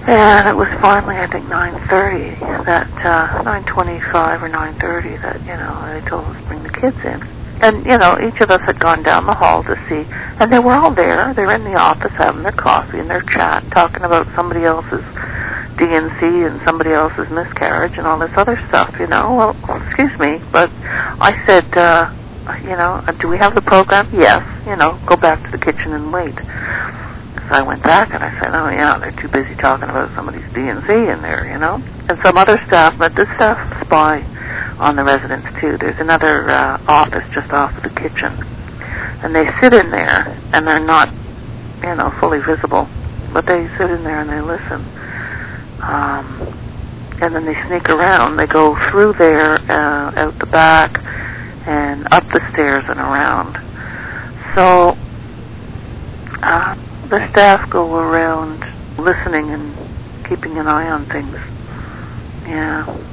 And it was finally, I think, 9:30 that 9:25 or 9:30 that they told us to bring the kids in. And each of us had gone down the hall to see, and they were all there. They were in the office having their coffee and their chat, talking about somebody else's DNC and somebody else's miscarriage and all this other stuff. Well, excuse me, but I said, do we have the program? Yes. Go back to the kitchen and wait. So I went back and I said, oh yeah, they're too busy talking about somebody's DNC in there, And some other staff, but the staff spy on the residents too. There's another office just off of the kitchen. And they sit in there and they're not, fully visible. But they sit in there and they listen. And then they sneak around. They go through there, out the back, and up the stairs and around. So the staff go around listening and keeping an eye on things. Yeah.